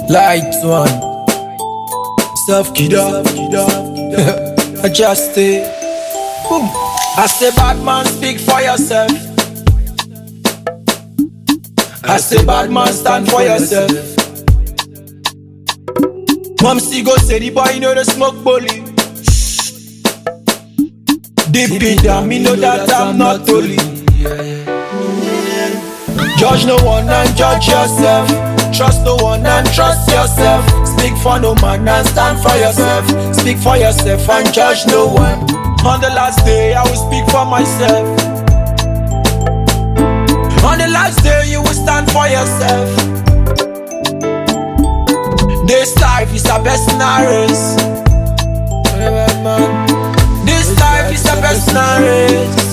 Light one, self kidda. I just stay. Boom. I say bad man, speak for yourself. I say bad man, stand for yourself. Mom see go say the boy know the smoke bully. Deep it down, me know that I'm not holy. Judge no one and judge yourself. Trust no one and trust yourself. Speak for no man and stand for yourself. Speak for yourself and judge no one. On the last day I will speak for myself. On the last day you will stand for yourself. This life is a personal race. This life is a personal race.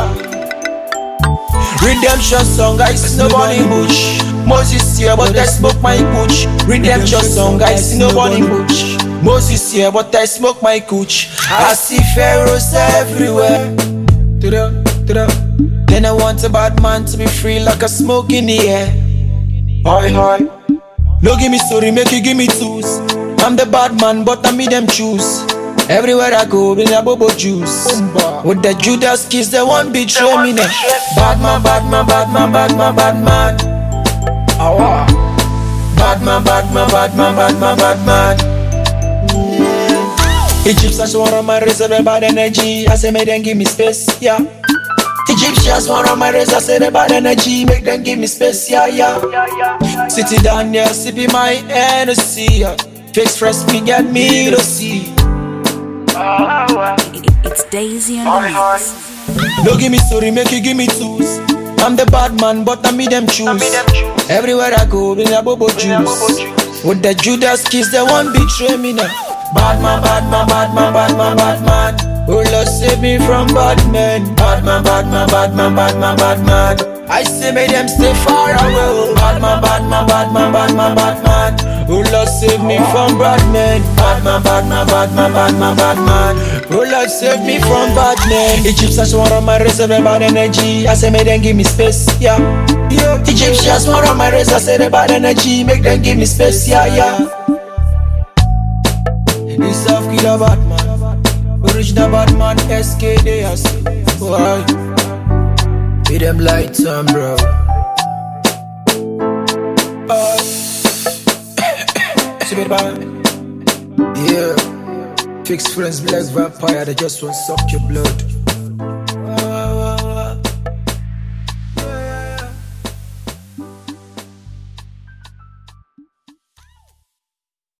Redemption song, I see nobody bush. Moses here, but I smoke my cooch. Redemption song, I see nobody bush. Moses here, but I smoke my cooch. I see pharaohs everywhere. Then I want a bad man to be free like a smoke in the air. Hi, hi. No give me story, make you give me twos. I'm the bad man, but I me them choose. Everywhere I go, bring a bobo juice. With the Judas kiss, they won't betray me now. Bad man, bad man, bad man, bad man, bad man. Bad man, bad man, bad man, bad man, bad man. Egyptians want on my razor, the bad energy. I say, make them give me space, yeah. Egyptians want on my razor, say the bad energy. Make them give me space, yeah, yeah. Sitting down there, sipping my Hennessy, yeah. Fix fresh, me get me to see. It's Daisy on the mix. No give me story, make you give me twos. I'm the bad man, but I me them choose. Everywhere I go, bring a bobo juice. With the Judas kiss, they won't betray me now. Bad man, bad man, bad man, bad man, bad man. Oh Lord, save me from bad men. Bad man, bad man, bad man, bad man, bad man. I say make them stay far away. Bad man, bad man, bad man, bad man, bad man. Oh Lord, save me from bad men. Bad man, bad man, bad man, bad man, bad man. Oh Lord, save me from bad men. Egyptians want on my razor, the bad energy. I say make them give me space, yeah. Egyptians want on my razor, say the bad energy. Make them give me space, yeah, yeah. This self killer bad man, original bad man, SKD. I say, why? Be them lights on, bro. Yeah, fix friends, black vampire, they just want to suck your blood.